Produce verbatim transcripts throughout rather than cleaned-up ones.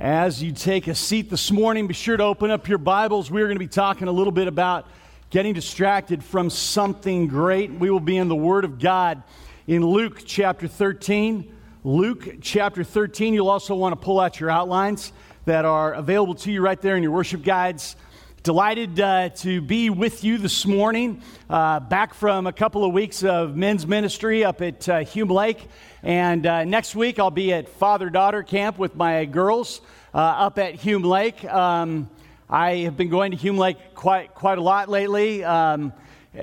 As you take a seat this morning, be sure to open up your Bibles. We're going to be talking a little bit about getting distracted from something great. We will be in the Word of God in Luke chapter thirteen. Luke chapter thirteen. You'll also want to pull out your outlines that are available to you right there in your worship guides. Delighted uh, to be with you this morning, uh, back from a couple of weeks of men's ministry up at uh, Hume Lake. And uh, next week I'll be at father-daughter camp with my girls uh, up at Hume Lake. Um, I have been going to Hume Lake quite quite a lot lately. Um,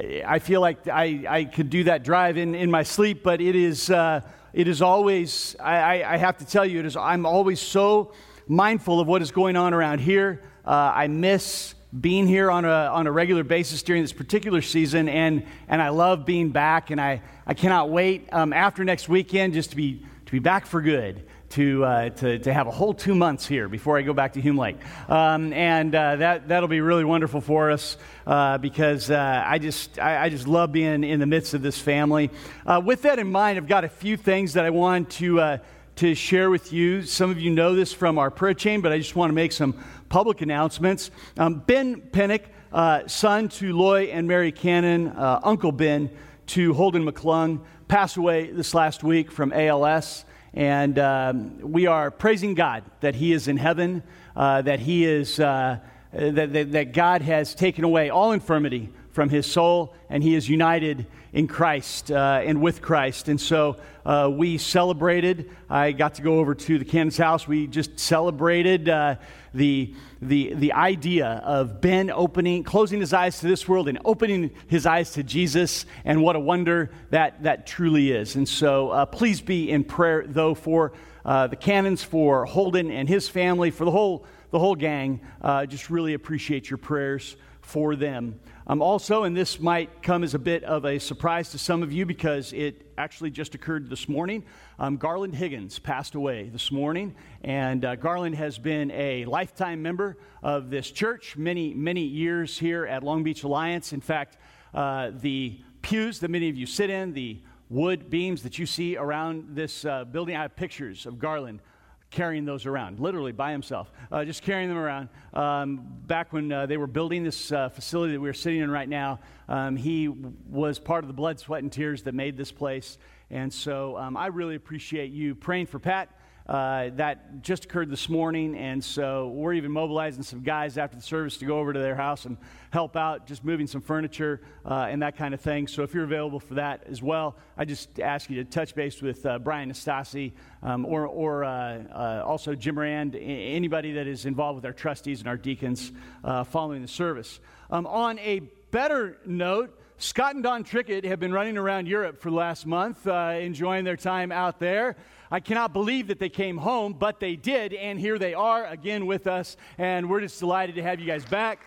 I feel like I, I could do that drive in, in my sleep, but it is uh, it is always, I, I have to tell you, it is. I'm always so mindful of what is going on around here. Uh, I miss being here on a on a regular basis during this particular season, and and I love being back, and I, I cannot wait um, after next weekend just to be to be back for good, to uh, to to have a whole two months here before I go back to Hume Lake, um, and uh, that that'll be really wonderful for us uh, because uh, I just I, I just love being in the midst of this family. Uh, with that in mind, I've got a few things that I want to. Uh, to share with you. Some of you know this from our prayer chain, but I just want to make some public announcements. Um, Ben Pennick, uh, son to Loy and Mary Cannon, uh, Uncle Ben to Holden McClung, passed away this last week from A L S, and um, we are praising God that he is in heaven, uh, that he is uh, that, that, that God has taken away all infirmity from his soul, and he is united in Christ uh, and with Christ. And so uh, we celebrated. I got to go over to the Cannon's house. We just celebrated uh, the the the idea of Ben opening, closing his eyes to this world and opening his eyes to Jesus. And what a wonder that that truly is. And so uh, please be in prayer, though, for uh, the Cannons, for Holden and his family, for the whole the whole gang. Uh, just really appreciate your prayers for them. Um, also, and this might come as a bit of a surprise to some of you because it actually just occurred this morning, um, Garland Higgins passed away this morning, and uh, Garland has been a lifetime member of this church, many, many years here at Long Beach Alliance. In fact, uh, the pews that many of you sit in, the wood beams that you see around this uh, building, I have pictures of Garland carrying those around, literally by himself, uh, just carrying them around. Um, back when uh, they were building this uh, facility that we're sitting in right now, um, he was part of the blood, sweat, and tears that made this place. And so um, I really appreciate you praying for Pat. Uh, that just occurred this morning, and so we're even mobilizing some guys after the service to go over to their house and help out, just moving some furniture uh, and that kind of thing. So if you're available for that as well, I just ask you to touch base with uh, Brian Nastasi um, or, or uh, uh, also Jim Rand, anybody that is involved with our trustees and our deacons uh, following the service. Um, on a better note, Scott and Don Trickett have been running around Europe for the last month, uh, enjoying their time out there. I cannot believe that they came home, but they did, and here they are again with us, and we're just delighted to have you guys back.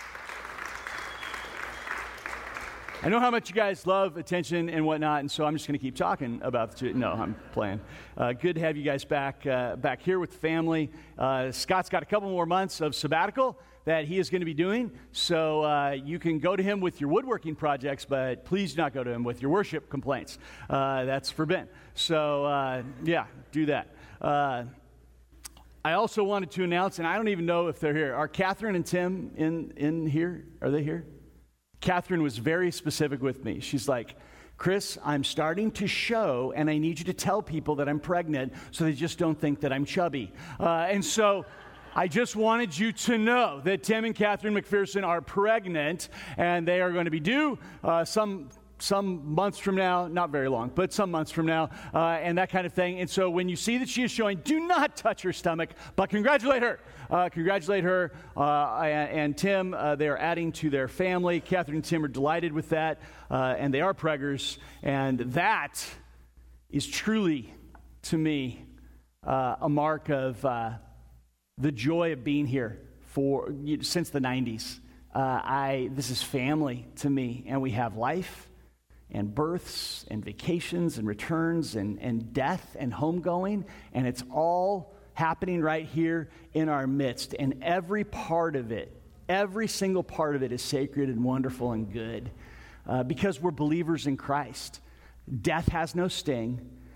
I know how much you guys love attention and whatnot, and so I'm just going to keep talking about the. No, I'm playing. Uh, good to have you guys back uh, back here with the family. Uh, Scott's got a couple more months of sabbatical that he is going to be doing, so uh, you can go to him with your woodworking projects, but please do not go to him with your worship complaints. Uh, that's forbidden. So, uh, yeah, do that. Uh, I also wanted to announce, and I don't even know if they're here. Are Catherine and Tim in, in here? Are they here? Catherine was very specific with me. She's like, Chris, I'm starting to show, and I need you to tell people that I'm pregnant so they just don't think that I'm chubby. Uh, and so I just wanted you to know that Tim and Catherine McPherson are pregnant, and they are going to be due uh, some some months from now, not very long, but some months from now, uh, and that kind of thing. And so when you see that she is showing, do not touch her stomach, but congratulate her. Uh, congratulate her. Uh, and, and Tim, uh, they are adding to their family. Catherine and Tim are delighted with that, uh, and they are preggers. And that is truly, to me, uh, a mark of uh, the joy of being here for since the nineties. Uh, I this is family to me, and we have life and births and vacations and returns and, and death and homegoing, and it's all happening right here in our midst. And every part of it, every single part of it is sacred and wonderful and good uh, because we're believers in Christ. Death has no sting.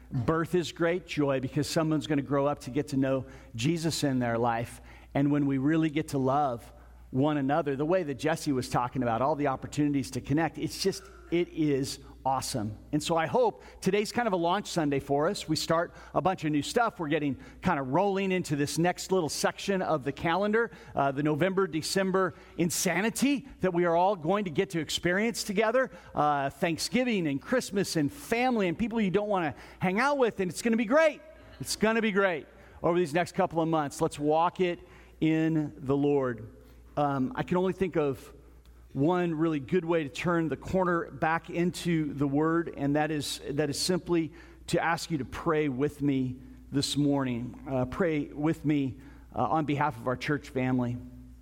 Birth is great joy because someone's going to grow up to get to know Jesus in their life. And when we really get to love one another, the way that Jesse was talking about, all the opportunities to connect, it's just, it is awesome. And so I hope today's kind of a launch Sunday for us. We start a bunch of new stuff. We're getting kind of rolling into this next little section of the calendar, uh, the November, December insanity that we are all going to get to experience together. Uh, Thanksgiving and Christmas and family and people you don't want to hang out with. And it's going to be great. It's going to be great over these next couple of months. Let's walk it in the Lord. Um, I can only think of one really good way to turn the corner back into the Word, and that is that is simply to ask you to pray with me this morning. Uh, pray with me uh, on behalf of our church family.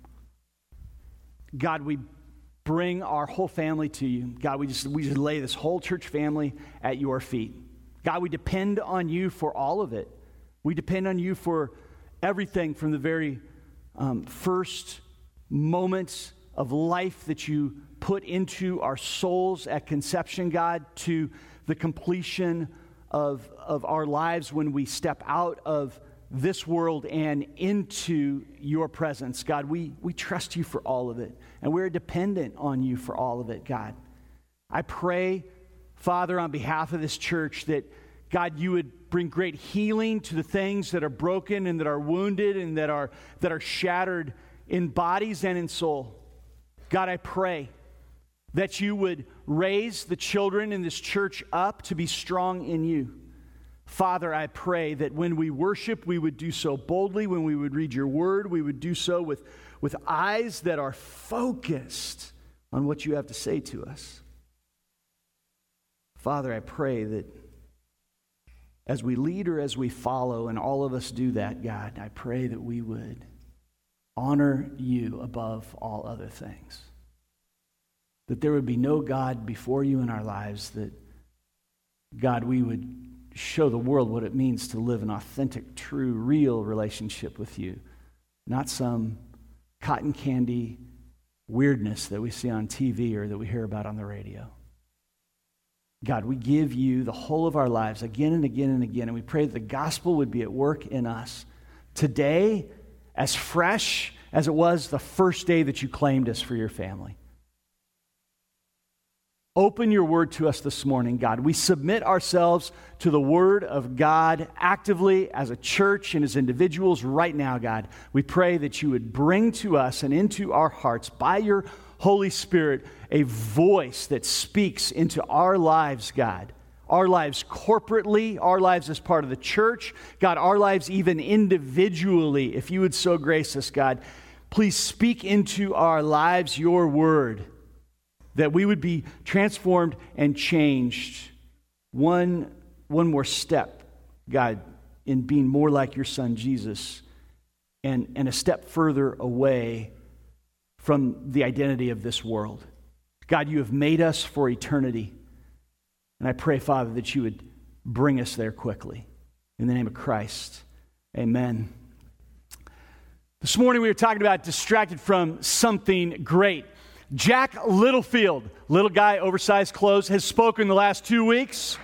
God, we bring our whole family to you. God, we just we just lay this whole church family at your feet. God, we depend on you for all of it. We depend on you for everything from the very um, first moments of life that you put into our souls at conception, God, to the completion of, of our lives when we step out of this world and into your presence. God, we, we trust you for all of it, and we're dependent on you for all of it, God. I pray, Father, on behalf of this church that, God, you would bring great healing to the things that are broken and that are wounded and that are, that are shattered in bodies and in soul. God, I pray that you would raise the children in this church up to be strong in you. Father, I pray that when we worship, we would do so boldly. When we would read your word, we would do so with, with eyes that are focused on what you have to say to us. Father, I pray that as we lead or as we follow, and all of us do that, God, I pray that we would honor you above all other things. That there would be no God before you in our lives, that, God, we would show the world what it means to live an authentic, true, real relationship with you, not some cotton candy weirdness that we see on T V or that we hear about on the radio. God, we give you the whole of our lives again and again and again, and we pray that the gospel would be at work in us today, as fresh as it was the first day that you claimed us for your family. Open your word to us this morning, God. We submit ourselves to the word of God actively as a church and as individuals right now, God. We pray that you would bring to us and into our hearts by your Holy Spirit a voice that speaks into our lives, God. Our lives corporately, our lives as part of the church, God, our lives even individually, if you would so grace us, God. Please speak into our lives your word, that we would be transformed and changed one, one more step, God, in being more like your son Jesus, and, and a step further away from the identity of this world. God, you have made us for eternity. And I pray, Father, that you would bring us there quickly. In the name of Christ, amen. This morning we were talking about distracted from something great. Jack Littlefield, little guy, oversized clothes, has spoken the last two weeks.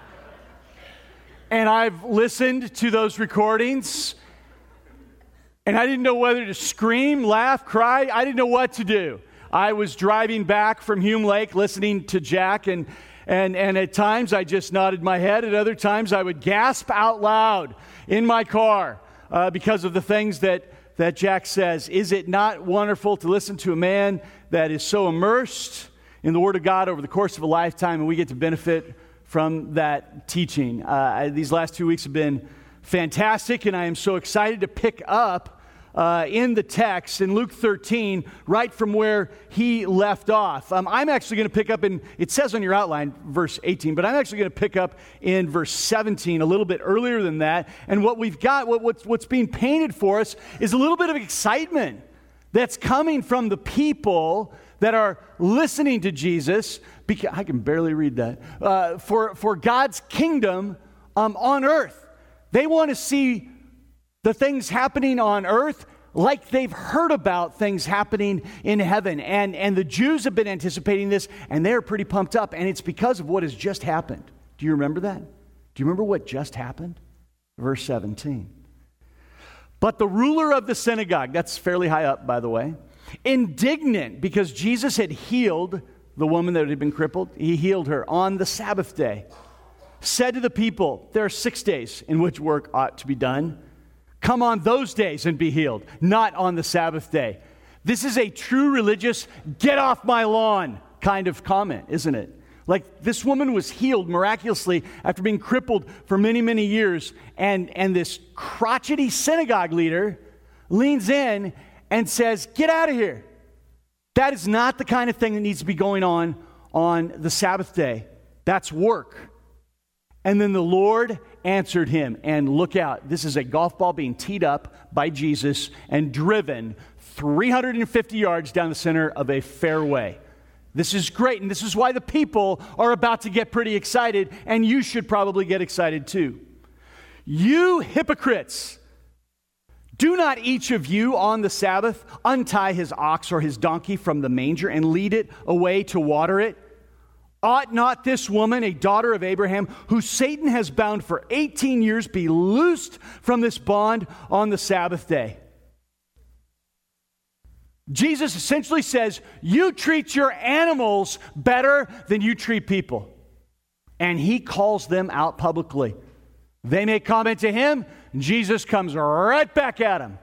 And I've listened to those recordings. And I didn't know whether to scream, laugh, cry. I didn't know what to do. I was driving back from Hume Lake listening to Jack, and And, and at times I just nodded my head. At other times I would gasp out loud in my car uh, because of the things that, that Jack says. Is it not wonderful to listen to a man that is so immersed in the Word of God over the course of a lifetime, and we get to benefit from that teaching? Uh, these last two weeks have been fantastic, and I am so excited to pick up Uh, in the text in Luke thirteen, right from where he left off. Um, I'm actually going to pick up in, it says on your outline, verse eighteen, but I'm actually going to pick up in verse seventeen, a little bit earlier than that. And what we've got, what, what's, what's being painted for us is a little bit of excitement that's coming from the people that are listening to Jesus, because, I can barely read that, uh, for, for God's kingdom um, on earth. They want to see the things happening on earth like they've heard about things happening in heaven. And, and the Jews have been anticipating this, and they're pretty pumped up, and it's because of what has just happened. Do you remember that? Do Do you remember what just happened? Verse seventeen. But the ruler of the synagogue, that's fairly high up, by the way, indignant because Jesus had healed the woman that had been crippled, he healed her on the Sabbath day, said to the people, there are six days in which work ought to be done. Come on those days and be healed, not on the Sabbath day. This is a true religious, get off my lawn kind of comment, isn't it? Like, this woman was healed miraculously after being crippled for many, many years, and, and this crotchety synagogue leader leans in and says, get out of here. That is not the kind of thing that needs to be going on on the Sabbath day. That's work. And then the Lord answered him, and look out, this is a golf ball being teed up by Jesus and driven three hundred fifty yards down the center of a fairway. This is great, and this is why the people are about to get pretty excited, and you should probably get excited too. You hypocrites, do not each of you on the Sabbath untie his ox or his donkey from the manger and lead it away to water it? Ought not this woman, a daughter of Abraham, who Satan has bound for eighteen years, be loosed from this bond on the Sabbath day? Jesus essentially says, you treat your animals better than you treat people. And he calls them out publicly. They make comment to him, and Jesus comes right back at him.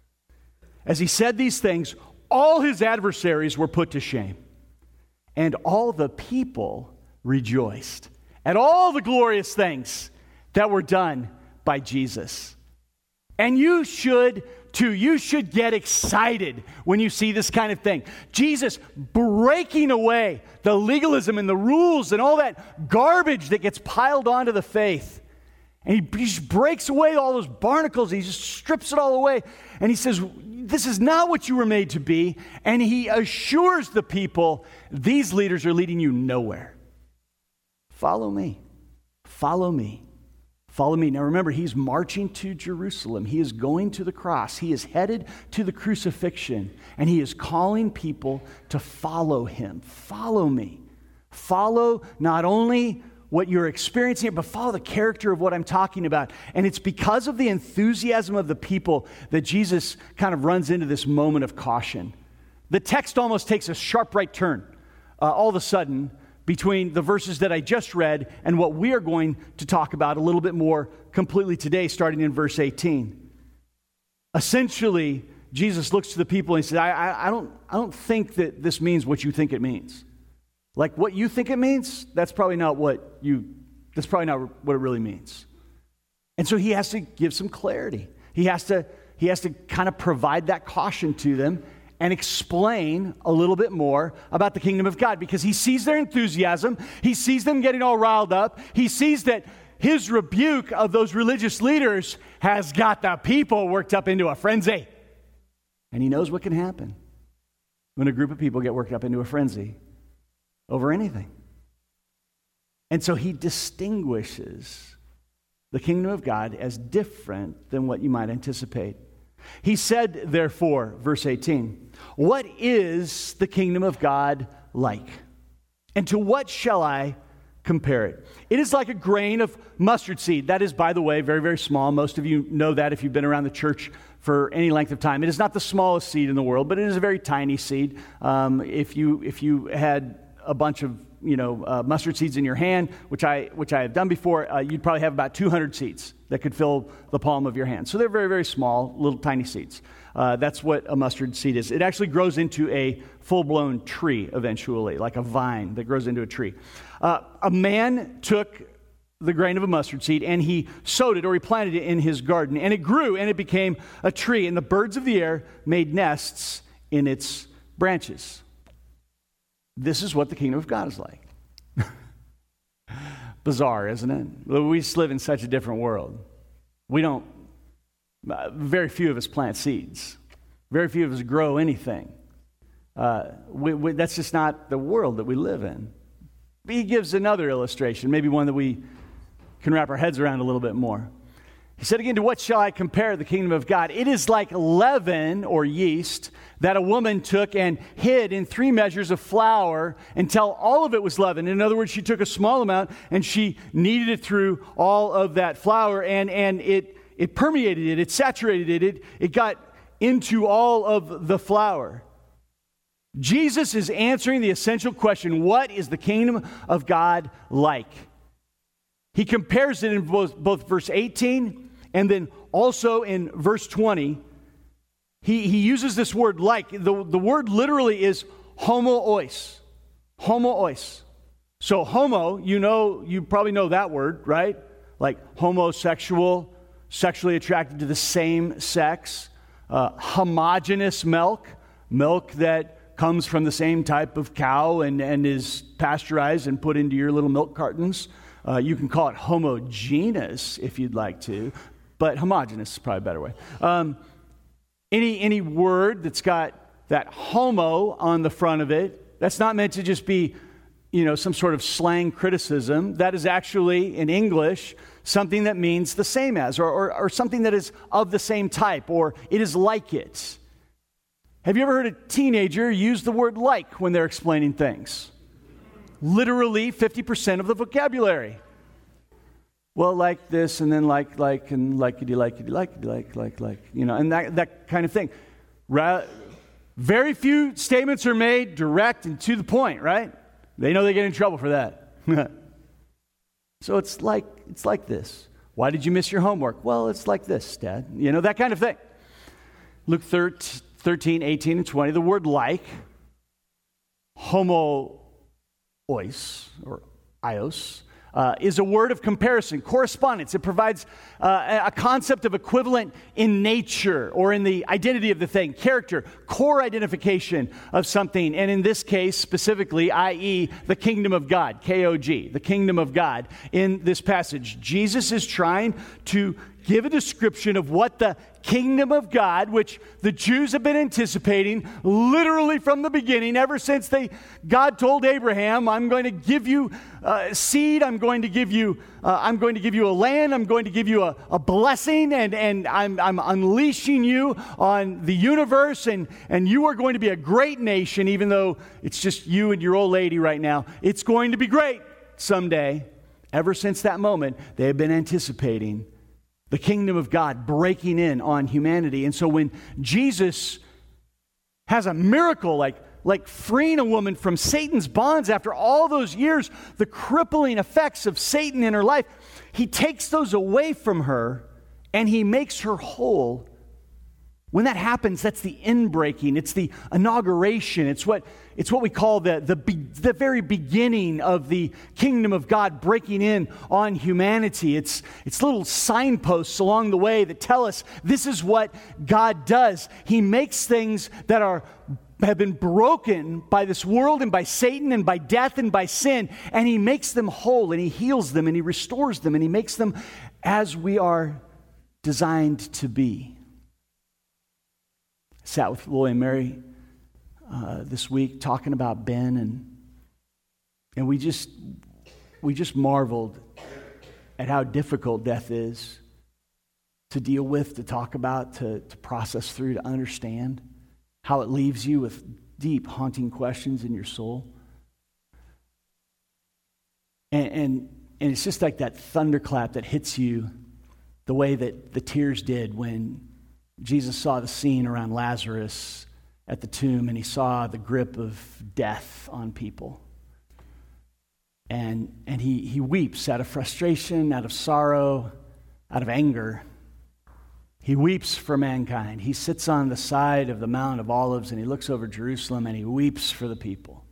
As he said these things, all his adversaries were put to shame. And all the people rejoiced at all the glorious things that were done by Jesus. And you should too. You should get excited when you see this kind of thing. Jesus breaking away the legalism and the rules and all that garbage that gets piled onto the faith. And he, he just breaks away all those barnacles. He just strips it all away. And he says, this is not what you were made to be. And he assures the people, these leaders are leading you nowhere. Follow me. Follow me. Follow me. Now remember, he's marching to Jerusalem. He is going to the cross. He is headed to the crucifixion. And he is calling people to follow him. Follow me. Follow not only what you're experiencing, but follow the character of what I'm talking about. And it's because of the enthusiasm of the people that Jesus kind of runs into this moment of caution. The text almost takes a sharp right turn uh, all of a sudden between the verses that I just read and what we are going to talk about a little bit more completely today, starting in verse eighteen. Essentially, Jesus looks to the people and he says, I, I, I don't, I don't think that this means what you think it means. Like what you think it means, that's probably not what you, that's probably not what it really means. And so he has to give some clarity. He has to, he has to kind of provide that caution to them and explain a little bit more about the kingdom of God, because he sees their enthusiasm. He sees them getting all riled up. He sees that his rebuke of those religious leaders has got the people worked up into a frenzy. And he knows what can happen when a group of people get worked up into a frenzy over anything. And so he distinguishes the kingdom of God as different than what you might anticipate. He said, therefore, verse eighteen, what is the kingdom of God like? And to what shall I compare it? It is like a grain of mustard seed. That is, by the way, very, very small. Most of you know that if you've been around the church for any length of time. It is not the smallest seed in the world, but it is a very tiny seed. Um, if you if you had a bunch of you know uh, mustard seeds in your hand, which I which I have done before, uh, you'd probably have about two hundred seeds that could fill the palm of your hand. So they're very, very small, little tiny seeds. Uh, that's what a mustard seed is. It actually grows into a full-blown tree eventually, like a vine that grows into a tree. Uh, a man took the grain of a mustard seed and he sowed it, or he planted it in his garden, and it grew and it became a tree, and the birds of the air made nests in its branches. This is what the kingdom of God is like. Bizarre, isn't it? We just live in such a different world. We don't, uh, very few of us plant seeds. Very few of us grow anything. Uh, we, we, that's just not the world that we live in. He gives another illustration, maybe one that we can wrap our heads around a little bit more. He said again, to what shall I compare the kingdom of God? It is like leaven or yeast that a woman took and hid in three measures of flour until all of it was leavened. In other words, she took a small amount and she kneaded it through all of that flour, and, and it, it permeated it, it saturated it, it, it got into all of the flour. Jesus is answering the essential question, what is the kingdom of God like? He compares it in both, both verse eighteen and then also in verse twenty. He, he uses this word like. The, the word literally is homoousia. Homoousia. So homo, you know, you probably know that word, right? Like homosexual, sexually attracted to the same sex. Uh, homogeneous milk, milk that comes from the same type of cow and, and is pasteurized and put into your little milk cartons. Uh, you can call it homogeneous if you'd like to, but homogeneous is probably a better way. Um, any, any word that's got that homo on the front of it, that's not meant to just be, you know, some sort of slang criticism. That is actually, in English, something that means the same as, or, or, or something that is of the same type, or it is like it. Have you ever heard a teenager use the word like when they're explaining things? Literally fifty percent of the vocabulary. Well, like this, and then like, like, and likety, likety, likety, like, like, like, you know, and that, that kind of thing. Ra- very few statements are made direct and to the point, right? They know they get in trouble for that. So it's like, it's like this. Why did you miss your homework? Well, it's like this, Dad. You know, that kind of thing. Luke thirteen, eighteen, and twenty, the word like, homoousia, or ios, uh, is a word of comparison, correspondence. It provides uh, a concept of equivalent in nature or in the identity of the thing, character, core identification of something. And in this case, specifically, that is the kingdom of God, K O G, the kingdom of God. In this passage, Jesus is trying to give a description of what the kingdom of God, which the Jews have been anticipating literally from the beginning, ever since they God told Abraham, I'm going to give you uh, seed, I'm going to give you uh, I'm going to give you a land, I'm going to give you a, a blessing, and, and I'm, I'm unleashing you on the universe, and, and you are going to be a great nation, even though it's just you and your old lady right now. It's going to be great someday. Ever since that moment, they have been anticipating the kingdom of God breaking in on humanity. And so when Jesus has a miracle like, like freeing a woman from Satan's bonds after all those years, the crippling effects of Satan in her life, he takes those away from her and he makes her whole. When that happens, that's the inbreaking. It's the inauguration. It's what it's what we call the the, be, the very beginning of the kingdom of God breaking in on humanity. It's it's little signposts along the way that tell us this is what God does. He makes things that are have been broken by this world and by Satan and by death and by sin, and he makes them whole, and he heals them, and he restores them, and he makes them as we are designed to be. Sat with Lloyd and Mary uh, this week talking about Ben, and and we just we just marveled at how difficult death is to deal with, to talk about, to, to process through, to understand, how it leaves you with deep, haunting questions in your soul. And, and, and it's just like that thunderclap that hits you the way that the tears did when Jesus saw the scene around Lazarus at the tomb, and he saw the grip of death on people. And, and he, he weeps out of frustration, out of sorrow, out of anger. He weeps for mankind. He sits on the side of the Mount of Olives, and he looks over Jerusalem, and he weeps for the people.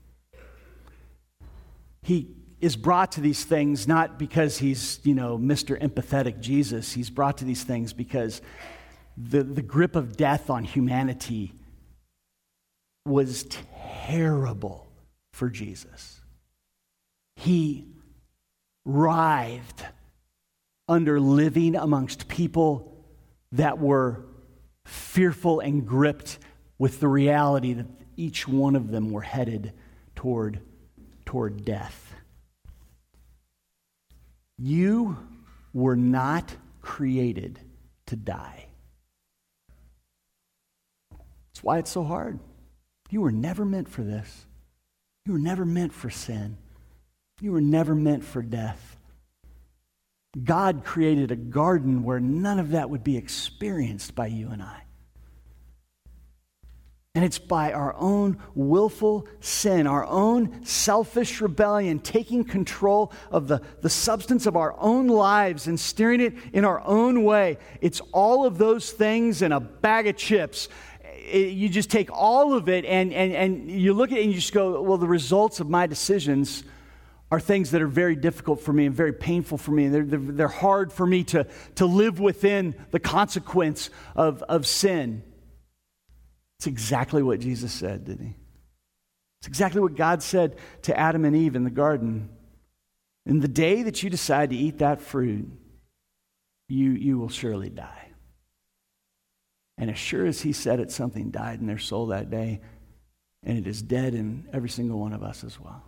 He is brought to these things not because he's, you know, Mister Empathetic Jesus. He's brought to these things because The, the grip of death on humanity was terrible for Jesus. He writhed under living amongst people that were fearful and gripped with the reality that each one of them were headed toward, toward death. You were not created to die. That's why it's so hard. You were never meant for this. You were never meant for sin. You were never meant for death. God created a garden where none of that would be experienced by you and I. And it's by our own willful sin, our own selfish rebellion, taking control of the, the substance of our own lives and steering it in our own way. It's all of those things in a bag of chips. It, you just take all of it and, and, and you look at it and you just go, well, the results of my decisions are things that are very difficult for me and very painful for me. And they're, they're, they're hard for me to, to live within the consequence of, of sin. It's exactly what Jesus said, didn't he? It's exactly what God said to Adam and Eve in the garden. In the day that you decide to eat that fruit, you, you will surely die. And as sure as he said it, something died in their soul that day, and it is dead in every single one of us as well.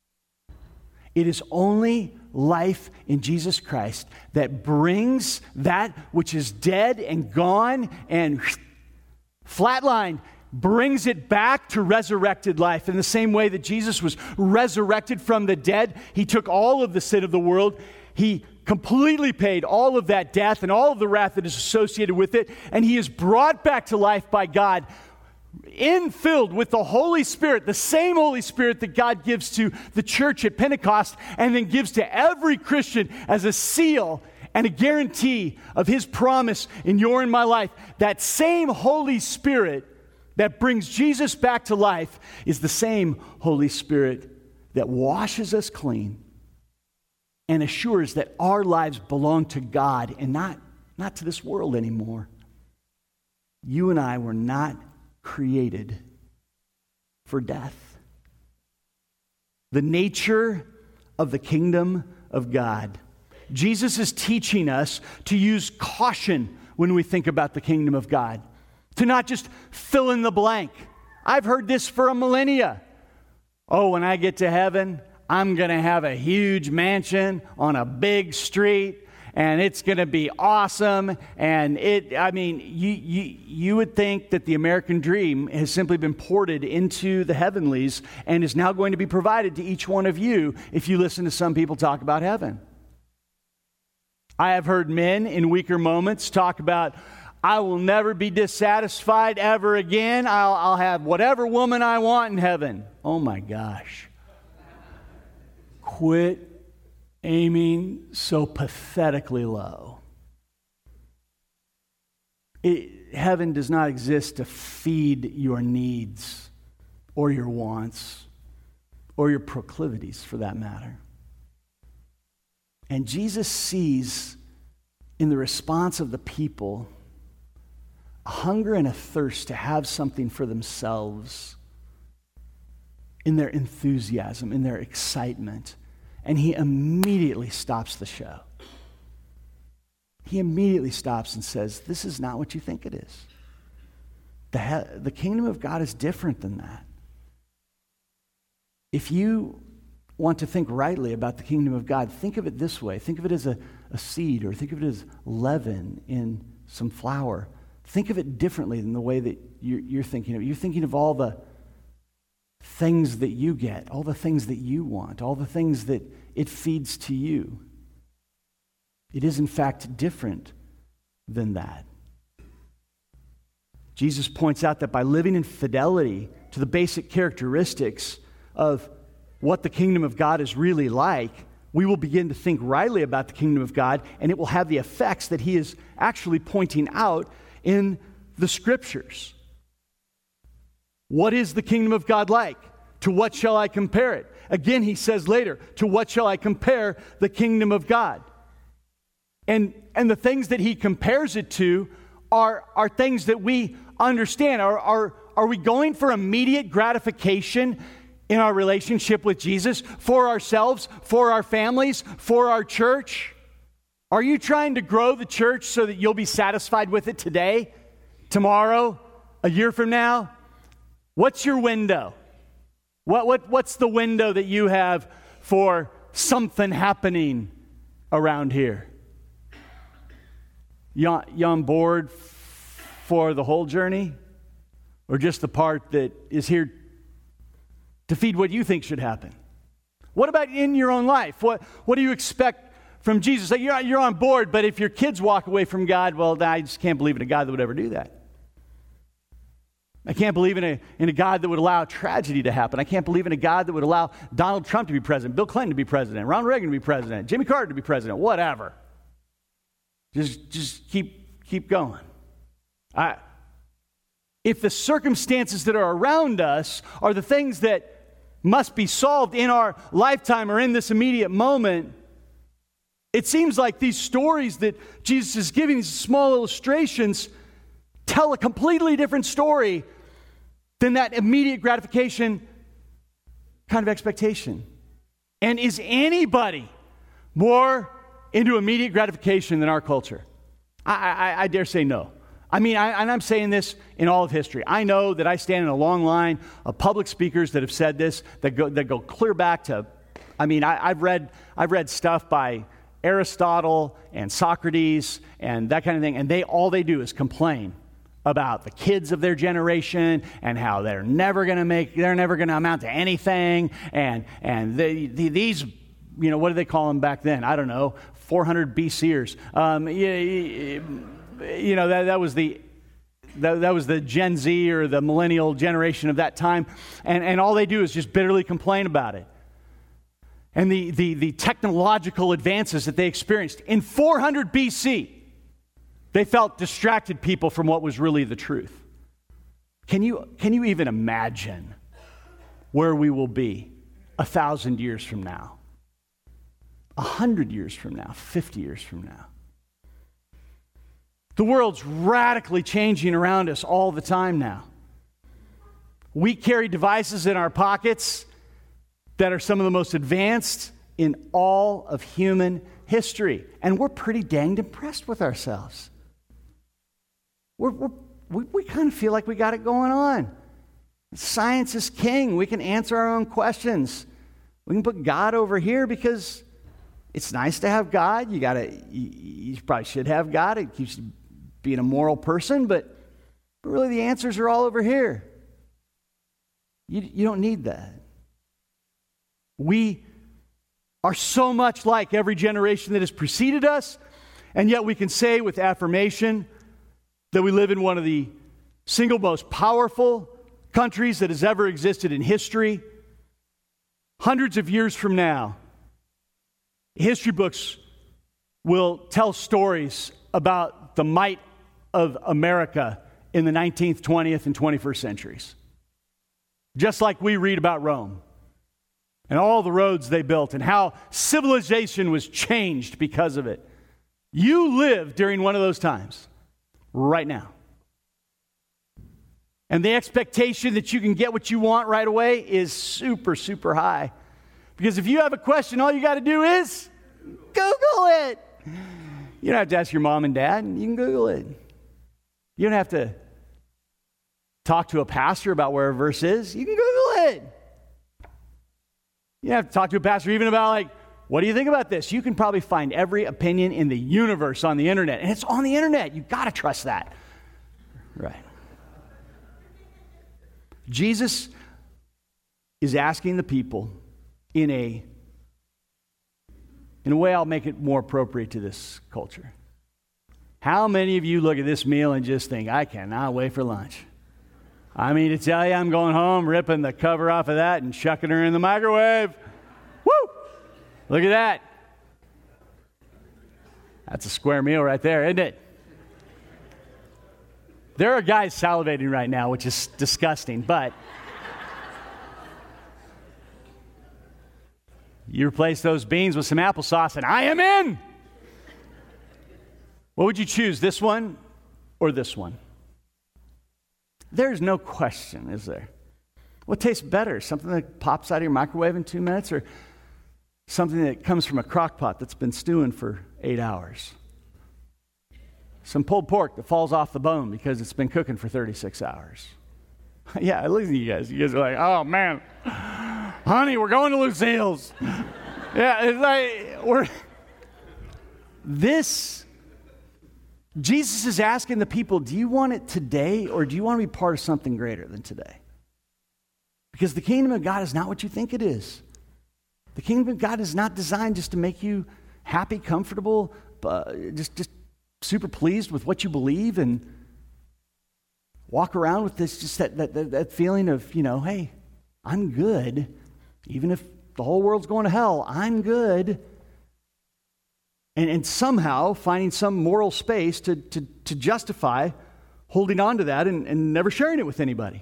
It is only life in Jesus Christ that brings that which is dead and gone and flatlined, brings it back to resurrected life. In the same way that Jesus was resurrected from the dead, he took all of the sin of the world. He completely paid all of that death and all of the wrath that is associated with it, and he is brought back to life by God, infilled with the Holy Spirit, the same Holy Spirit that God gives to the church at Pentecost and then gives to every Christian as a seal and a guarantee of his promise in your and my life. That same Holy Spirit that brings Jesus back to life is the same Holy Spirit that washes us clean and assures that our lives belong to God and not, not to this world anymore. You and I were not created for death. The nature of the kingdom of God. Jesus is teaching us to use caution when we think about the kingdom of God. To not just fill in the blank. I've heard this for a millennia. Oh, when I get to heaven, I'm going to have a huge mansion on a big street, and it's going to be awesome. And it, I mean, you, you, you would think that the American dream has simply been ported into the heavenlies and is now going to be provided to each one of you if you listen to some people talk about heaven. I have heard men in weaker moments talk about, I will never be dissatisfied ever again. I'll, I'll have whatever woman I want in heaven. Oh my gosh. Quit aiming so pathetically low. It, heaven does not exist to feed your needs or your wants or your proclivities for that matter. And Jesus sees in the response of the people a hunger and a thirst to have something for themselves in their enthusiasm, in their excitement. And he immediately stops the show. He immediately stops and says, this is not what you think it is. The, he- the kingdom of God is different than that. If you want to think rightly about the kingdom of God, think of it this way. Think of it as a, a seed, or think of it as leaven in some flour. Think of it differently than the way that you're, you're thinking of it. You're thinking of all the things that you get, all the things that you want, all the things that it feeds to you. It is in fact different than that. Jesus points out that by living in fidelity to the basic characteristics of what the kingdom of God is really like, we will begin to think rightly about the kingdom of God, and it will have the effects that he is actually pointing out in the scriptures. What is the kingdom of God like? To what shall I compare it? Again, he says later, to what shall I compare the kingdom of God? And, and the things that he compares it to are, are things that we understand. Are, are, are we going for immediate gratification in our relationship with Jesus, for ourselves, for our families, for our church? Are you trying to grow the church so that you'll be satisfied with it today, tomorrow, a year from now? What's your window? What, what, what's the window that you have for something happening around here? You on, you on board for the whole journey? Or just the part that is here to feed what you think should happen? What about in your own life? What, what do you expect from Jesus? Like you're, you're on board, but if your kids walk away from God, well, I just can't believe in a God that would ever do that. I can't believe in a, in a God that would allow tragedy to happen. I can't believe in a God that would allow Donald Trump to be president, Bill Clinton to be president, Ronald Reagan to be president, Jimmy Carter to be president, whatever. Just, just keep, keep going. I, if the circumstances that are around us are the things that must be solved in our lifetime or in this immediate moment, it seems like these stories that Jesus is giving, these small illustrations, tell a completely different story than that immediate gratification kind of expectation. And is anybody more into immediate gratification than our culture? I, I, I dare say no. I mean, I, and I'm saying this in all of history. I know that I stand in a long line of public speakers that have said this, that go, that go clear back to, I mean, I, I've read I've read stuff by Aristotle and Socrates and that kind of thing, and they all they do is complain about the kids of their generation and how they're never going to make, they're never going to amount to anything, and and they, the, these, you know, what do they call them back then? I don't know, four hundred BCers. Um, you, you know, that that was the that, that was the Gen Z or the millennial generation of that time, and and all they do is just bitterly complain about it. And the the the technological advances that they experienced in four hundred B C. They felt distracted people from what was really the truth. Can you, can you even imagine where we will be a thousand years from now? A hundred years from now? Fifty years from now? The world's radically changing around us all the time now. We carry devices in our pockets that are some of the most advanced in all of human history. And we're pretty danged impressed with ourselves. We're, we're, we we kind of feel like we got it going on. Science is king. We can answer our own questions. We can put God over here because it's nice to have God. You gotta, you, you probably should have God. It keeps you being a moral person, but, but really the answers are all over here. You, you don't need that. We are so much like every generation that has preceded us, and yet we can say with affirmation that we live in one of the single most powerful countries that has ever existed in history. Hundreds of years from now, history books will tell stories about the might of America in the nineteenth, twentieth, and twenty-first centuries. Just like we read about Rome and all the roads they built and how civilization was changed because of it. You live during one of those times. Right now. And the expectation that you can get what you want right away is super, super high. Because if you have a question, all you got to do is Google it. You don't have to ask your mom and dad. You can Google it. You don't have to talk to a pastor about where a verse is. You can Google it. You don't have to talk to a pastor even about, like, what do you think about this? You can probably find every opinion in the universe on the internet. And it's on the internet. You've got to trust that. Right. Jesus is asking the people in a, in a way I'll make it more appropriate to this culture. How many of you look at this meal and just think, I cannot wait for lunch? I mean, to tell you, I'm going home, ripping the cover off of that and chucking her in the microwave. Woo! Look at that. That's a square meal right there, isn't it? There are guys salivating right now, which is disgusting, but you replace those beans with some applesauce, and I am in. What would you choose, this one or this one? There's no question, is there? What tastes better? Something that pops out of your microwave in two minutes or something that comes from a crock pot that's been stewing for eight hours? Some pulled pork that falls off the bone because it's been cooking for thirty-six hours. Yeah, look at you guys. You guys are like, oh, man. Honey, we're going to Lucille's. Yeah, it's like, we're... This, Jesus is asking the people, do you want it today or do you want to be part of something greater than today? Because the kingdom of God is not what you think it is. The kingdom of God is not designed just to make you happy, comfortable, uh, just, just super pleased with what you believe and walk around with this, just that, that, that, that feeling of, you know, hey, I'm good. Even if the whole world's going to hell, I'm good. And, and somehow finding some moral space to, to, to justify holding on to that and, and never sharing it with anybody.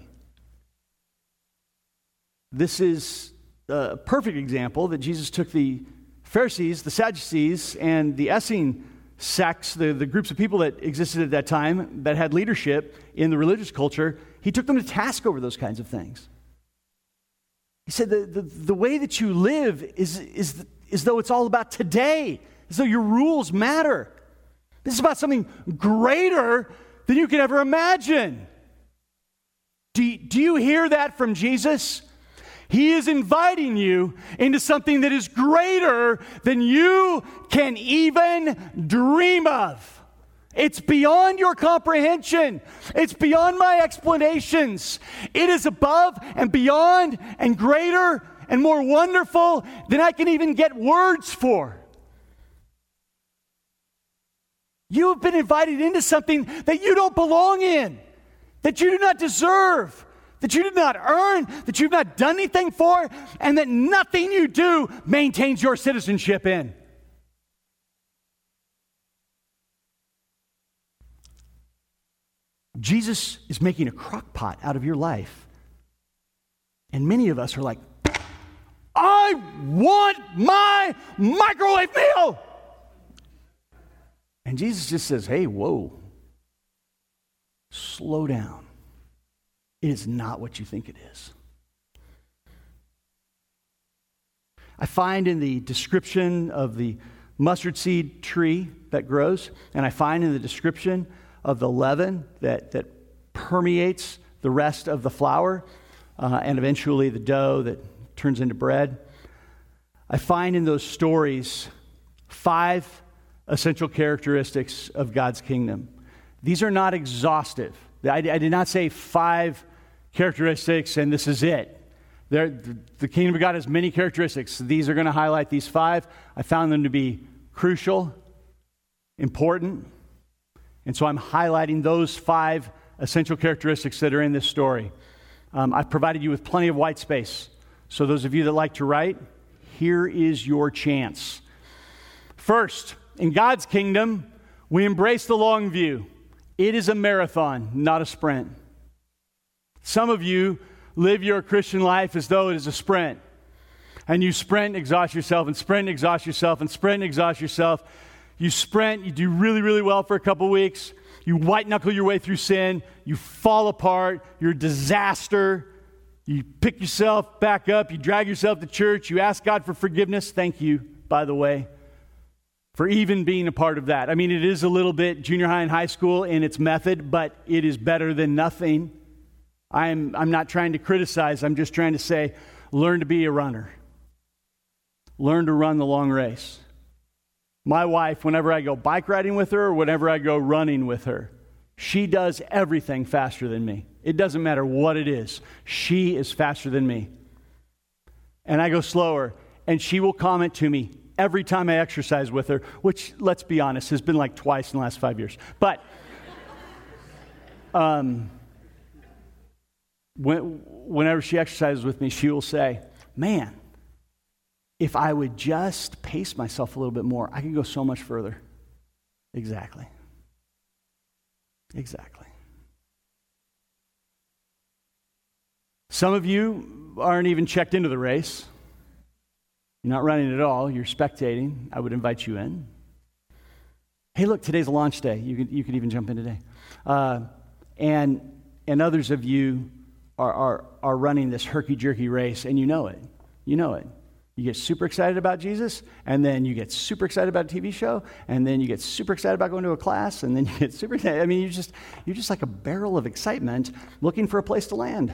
This is a perfect example that Jesus took the Pharisees, the Sadducees, and the Essene sects, the, the groups of people that existed at that time that had leadership in the religious culture. He took them to task over those kinds of things. He said the, the, the way that you live is, is as though it's all about today, as though your rules matter. This is about something greater than you can ever imagine. Do you, do you hear that from Jesus? He is inviting you into something that is greater than you can even dream of. It's beyond your comprehension. It's beyond my explanations. It is above and beyond and greater and more wonderful than I can even get words for. You have been invited into something that you don't belong in, that you do not deserve, that you did not earn, that you've not done anything for, and that nothing you do maintains your citizenship in. Jesus is making a crock pot out of your life. And many of us are like, I want my microwave meal. And Jesus just says, hey, whoa, slow down. It is not what you think it is. I find in the description of the mustard seed tree that grows, and I find in the description of the leaven that, that permeates the rest of the flour, uh, and eventually the dough that turns into bread. I find in those stories five essential characteristics of God's kingdom. These are not exhaustive. I, I did not say five characteristics and this is it. There, the, the kingdom of God has many characteristics. These are going to highlight these five. I found them to be crucial, important, and so I'm highlighting those five essential characteristics that are in this story. Um, I've provided you with plenty of white space. So those of you that like to write, here is your chance. First, in God's kingdom, we embrace the long view. It is a marathon, not a sprint. Some of you live your Christian life as though it is a sprint. And you sprint and exhaust yourself, and sprint and exhaust yourself, and sprint and exhaust yourself. You sprint, you do really, really well for a couple weeks. You white-knuckle your way through sin. You fall apart. You're a disaster. You pick yourself back up. You drag yourself to church. You ask God for forgiveness. Thank you, by the way, for even being a part of that. I mean, it is a little bit junior high and high school in its method, but it is better than nothing. I'm, I'm not trying to criticize. I'm just trying to say, learn to be a runner. Learn to run the long race. My wife, whenever I go bike riding with her or whenever I go running with her, she does everything faster than me. It doesn't matter what it is. She is faster than me. And I go slower, and she will comment to me every time I exercise with her, which, let's be honest, has been like twice in the last five years. But um, when, whenever she exercises with me, she will say, man, if I would just pace myself a little bit more, I could go so much further. Exactly. Exactly. Some of you aren't even checked into the race. You're not running at all. You're spectating. I would invite you in. Hey, look, today's a launch day. You could, you could even jump in today. Uh, and and others of you are, are, are running this herky-jerky race, and you know it. You know it. You get super excited about Jesus, and then you get super excited about a T V show, and then you get super excited about going to a class, and then you get super excited. I mean, you just, you're just like a barrel of excitement looking for a place to land.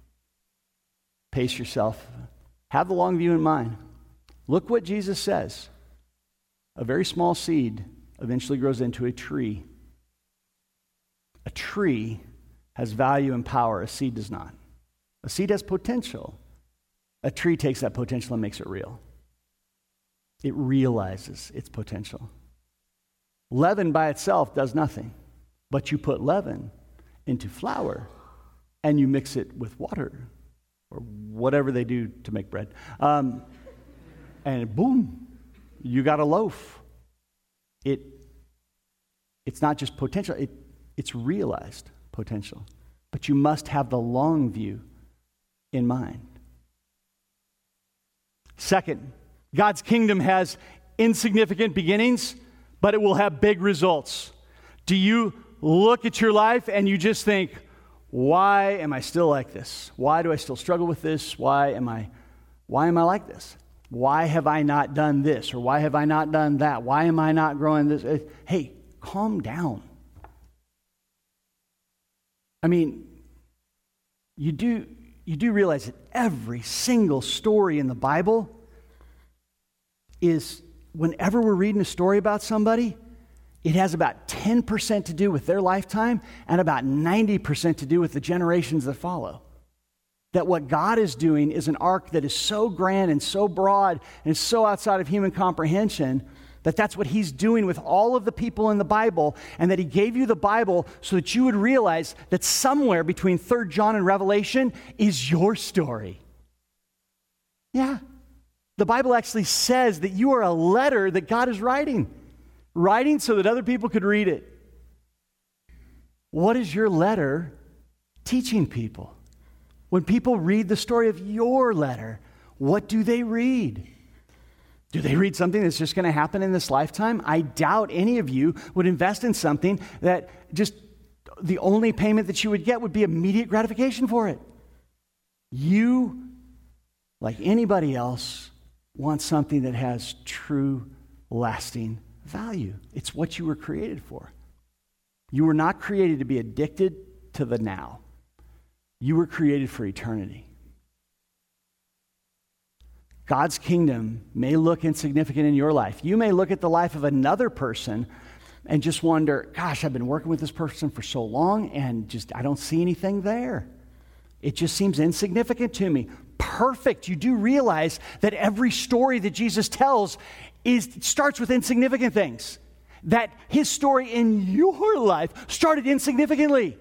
Pace yourself. Have the long view in mind. Look what Jesus says. A very small seed eventually grows into a tree. A tree has value and power. A seed does not. A seed has potential. A tree takes that potential and makes it real. It realizes its potential. Leaven by itself does nothing, but you put leaven into flour and you mix it with water or whatever they do to make bread. Um, and boom, you got a loaf. It, it's not just potential, it, it's realized potential. But you must have the long view in mind. Second, God's kingdom has insignificant beginnings, but it will have big results. Do you look at your life and you just think, why am I still like this? Why do I still struggle with this? Why am I, why am I like this? Why have I not done this? Or why have I not done that? Why am I not growing this? Hey, calm down. I mean, you do, you do realize that every single story in the Bible is, whenever we're reading a story about somebody, it has about ten percent to do with their lifetime and about ninety percent to do with the generations that follow. That what God is doing is an arc that is so grand and so broad and is so outside of human comprehension that that's what he's doing with all of the people in the Bible, and that he gave you the Bible so that you would realize that somewhere between Third John and Revelation is your story. Yeah. The Bible actually says that you are a letter that God is writing. Writing so that other people could read it. What is your letter teaching people? When people read the story of your letter, what do they read? Do they read something that's just going to happen in this lifetime? I doubt any of you would invest in something that just the only payment that you would get would be immediate gratification for it. You, like anybody else, want something that has true, lasting value. It's what you were created for. You were not created to be addicted to the now. You were created for eternity. God's kingdom may look insignificant in your life. You may look at the life of another person and just wonder, gosh, I've been working with this person for so long and just I don't see anything there. It just seems insignificant to me. Perfect. You do realize that every story that Jesus tells is starts with insignificant things. That his story in your life started insignificantly.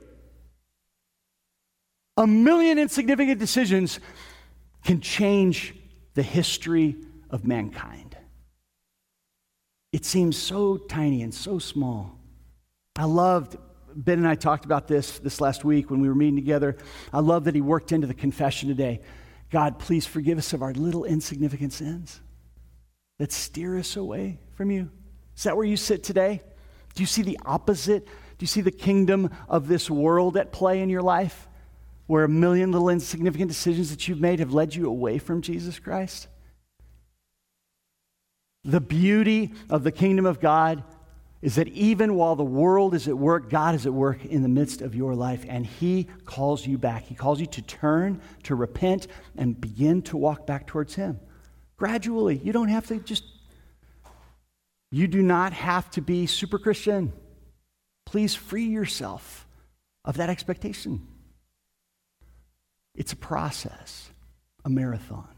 A million insignificant decisions can change the history of mankind. It seems so tiny and so small. I loved, Ben and I talked about this this last week when we were meeting together. I love that he worked into the confession today. God, please forgive us of our little insignificant sins that steer us away from you. Is that where you sit today? Do you see the opposite? Do you see the kingdom of this world at play in your life? Where a million little insignificant decisions that you've made have led you away from Jesus Christ? The beauty of the kingdom of God is that even while the world is at work, God is at work in the midst of your life, and he calls you back. He calls you to turn, to repent, and begin to walk back towards him. Gradually. You don't have to just, you do not have to be super Christian. Please free yourself of that expectation. It's a process, a marathon.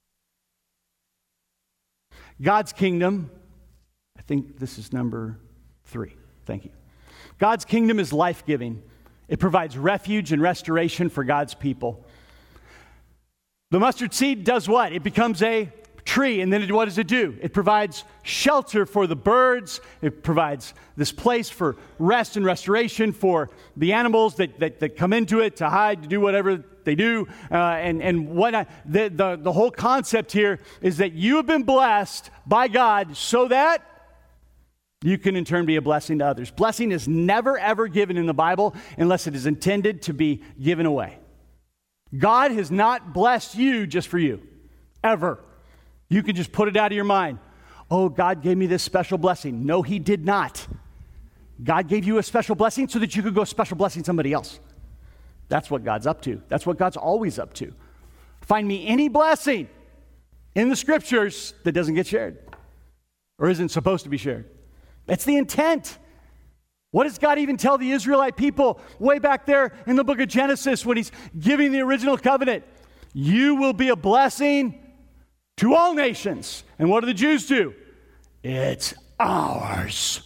God's kingdom, I think this is number three. Thank you. God's kingdom is life-giving. It provides refuge and restoration for God's people. The mustard seed does what? It becomes a tree, and then it, what does it do? It provides shelter for the birds. It provides this place for rest and restoration for the animals that, that, that come into it to hide, to do whatever they do. Uh, and and what I, the, the, the whole concept here is that you have been blessed by God so that you can in turn be a blessing to others. Blessing is never, ever given in the Bible unless it is intended to be given away. God has not blessed you just for you, ever. You can just put it out of your mind. Oh, God gave me this special blessing. No, he did not. God gave you a special blessing so that you could go special blessing somebody else. That's what God's up to. That's what God's always up to. Find me any blessing in the scriptures that doesn't get shared or isn't supposed to be shared. That's the intent. What does God even tell the Israelite people way back there in the book of Genesis when he's giving the original covenant? You will be a blessing to all nations. And what do the Jews do? It's ours.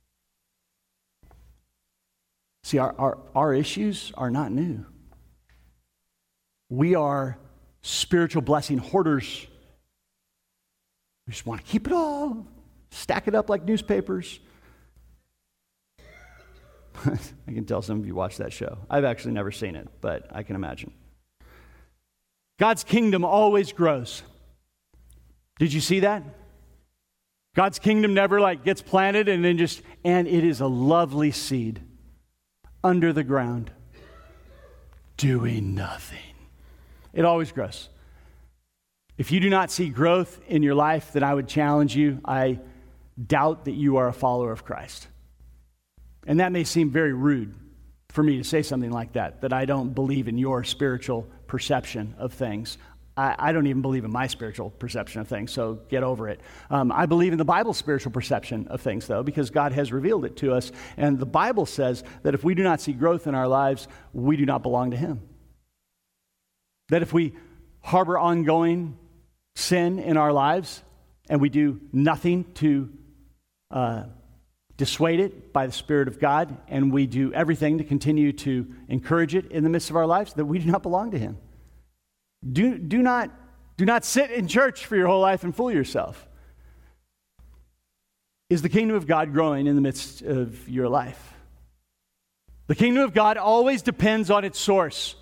See, our, our, our issues are not new. We are spiritual blessing hoarders. We just want to keep it all, stack it up like newspapers. I can tell some of you watch that show. I've actually never seen it, but I can imagine. God's kingdom always grows. Did you see that? God's kingdom never like gets planted and then just, and it is a lovely seed under the ground, doing nothing. It always grows. If you do not see growth in your life, then I would challenge you. I doubt that you are a follower of Christ. And that may seem very rude for me to say something like that, that I don't believe in your spiritual perception of things. I, I don't even believe in my spiritual perception of things, so get over it. Um, I believe in the Bible's spiritual perception of things, though, because God has revealed it to us. And the Bible says that if we do not see growth in our lives, we do not belong to Him. That if we harbor ongoing sin in our lives and we do nothing to uh, dissuade it by the Spirit of God, and we do everything to continue to encourage it in the midst of our lives, that we do not belong to Him. Do, do not, do not sit in church for your whole life and fool yourself. Is the kingdom of God growing in the midst of your life? The kingdom of God always depends on its source.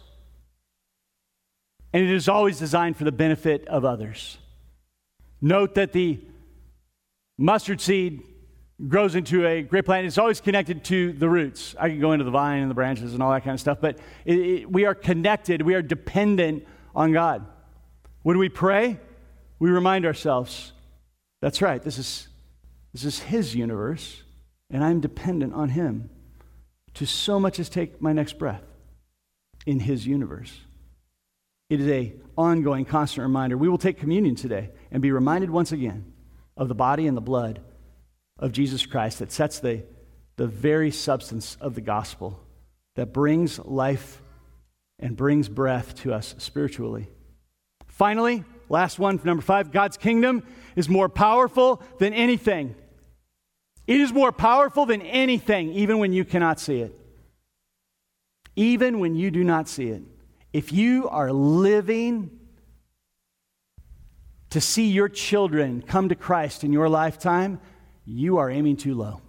And it is always designed for the benefit of others. Note that the mustard seed grows into a great plant. It's always connected to the roots. I can go into the vine and the branches and all that kind of stuff, but it, it, we are connected. We are dependent on God. When we pray, we remind ourselves, that's right, this is, this is His universe, and I'm dependent on Him to so much as take my next breath in His universe. It is a ongoing, constant reminder. We will take communion today and be reminded once again of the body and the blood of Jesus Christ that sets the, the very substance of the gospel, that brings life and brings breath to us spiritually. Finally, last one, number five, God's kingdom is more powerful than anything. It is more powerful than anything, even when you cannot see it. Even when you do not see it. If you are living to see your children come to Christ in your lifetime, you are aiming too low.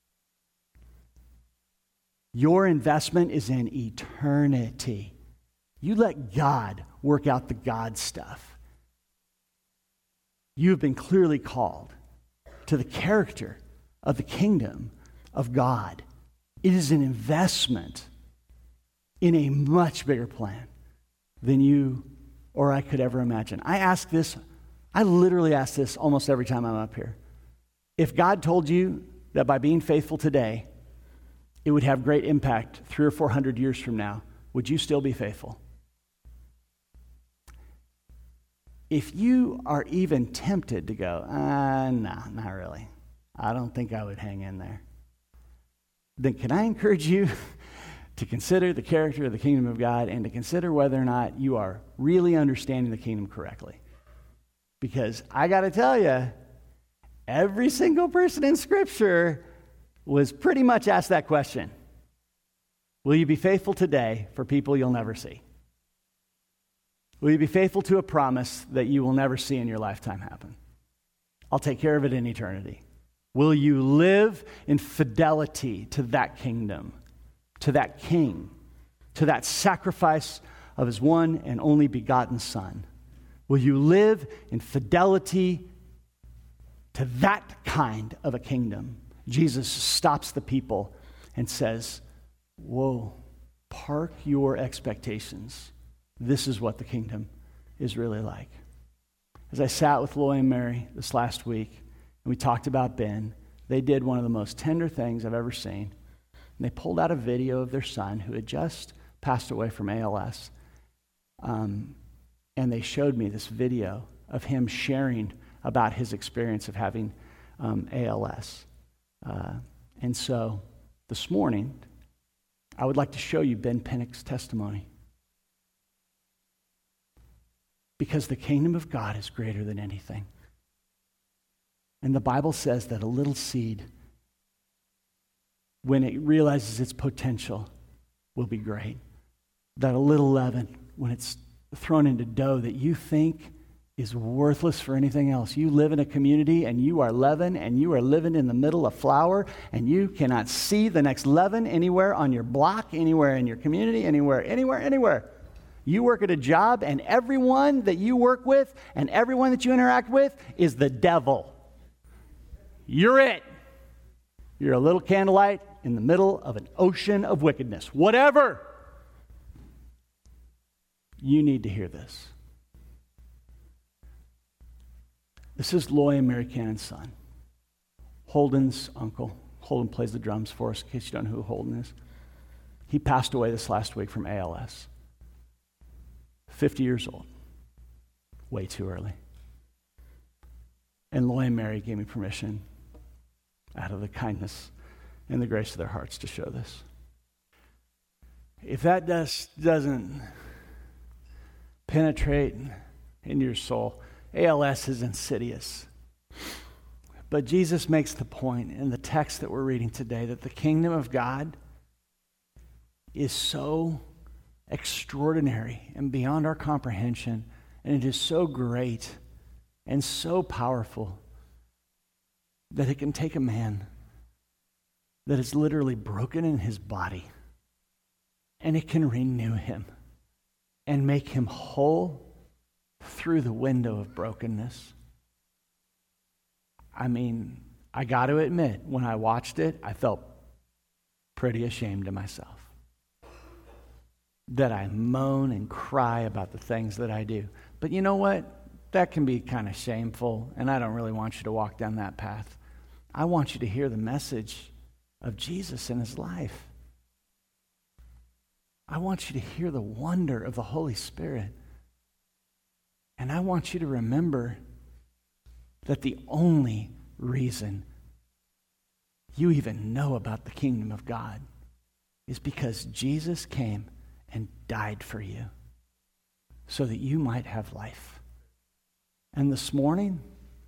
Your investment is in eternity. You let God work out the God stuff. You have been clearly called to the character of the kingdom of God. It is an investment in a much bigger plan than you or I could ever imagine. I ask this, I literally ask this almost every time I'm up here. If God told you that by being faithful today, it would have great impact three or four hundred years from now, would you still be faithful? If you are even tempted to go, uh, no, not really. I don't think I would hang in there. Then can I encourage you to consider the character of the kingdom of God and to consider whether or not you are really understanding the kingdom correctly? Because I got to tell you, every single person in Scripture was pretty much asked that question. Will you be faithful today for people you'll never see? Will you be faithful to a promise that you will never see in your lifetime happen? I'll take care of it in eternity. Will you live in fidelity to that kingdom, to that king, to that sacrifice of his one and only begotten Son? Will you live in fidelity to that kind of a kingdom? Jesus stops the people and says, whoa, park your expectations. This is what the kingdom is really like. As I sat with Loy and Mary this last week, and we talked about Ben, they did one of the most tender things I've ever seen. And they pulled out a video of their son who had just passed away from A L S. Um, and they showed me this video of him sharing about his experience of having um, A L S. Uh, and so This morning, I would like to show you Ben Pennick's testimony. Because the kingdom of God is greater than anything. And the Bible says that a little seed, when it realizes its potential, will be great. That a little leaven, when it's thrown into dough that you think is worthless for anything else. You live in a community and you are leaven and you are living in the middle of flour and you cannot see the next leaven anywhere on your block, anywhere in your community, anywhere, anywhere, anywhere. You work at a job and everyone that you work with and everyone that you interact with is the devil. You're it. You're a little candlelight in the middle of an ocean of wickedness. Whatever. You need to hear this. This is Loy and Mary Cannon's son. Holden's uncle. Holden plays the drums for us, in case you don't know who Holden is. He passed away this last week from A L S. fifty years old. Way too early. And Loy and Mary gave me permission, out of the kindness and the grace of their hearts, to show this. If that does, doesn't penetrate into your soul, A L S is insidious. But Jesus makes the point in the text that we're reading today that the kingdom of God is so extraordinary and beyond our comprehension, and it is so great and so powerful that it can take a man that is literally broken in his body, and it can renew him and make him whole through the window of brokenness. I mean, I got to admit, when I watched it, I felt pretty ashamed of myself. That I moan and cry about the things that I do. But you know what? That can be kind of shameful, and I don't really want you to walk down that path. I want you to hear the message of Jesus in his life. I want you to hear the wonder of the Holy Spirit. And I want you to remember that the only reason you even know about the kingdom of God is because Jesus came and died for you so that you might have life. And this morning,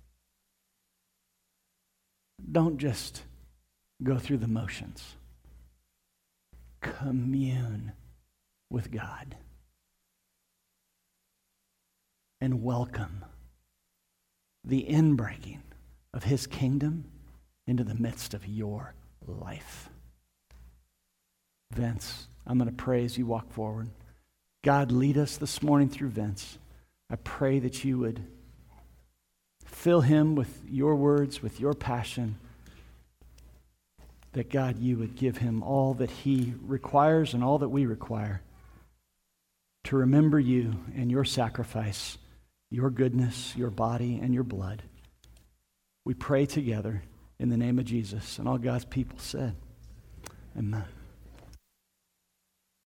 don't just go through the motions. Commune with God and welcome the inbreaking of his kingdom into the midst of your life. Vince, I'm going to pray as you walk forward. God, lead us this morning through Vince. I pray that you would fill him with your words, with your passion, that God, you would give him all that he requires and all that we require to remember you and your sacrifice, your goodness, your body, and your blood. We pray together in the name of Jesus. And all God's people said, amen.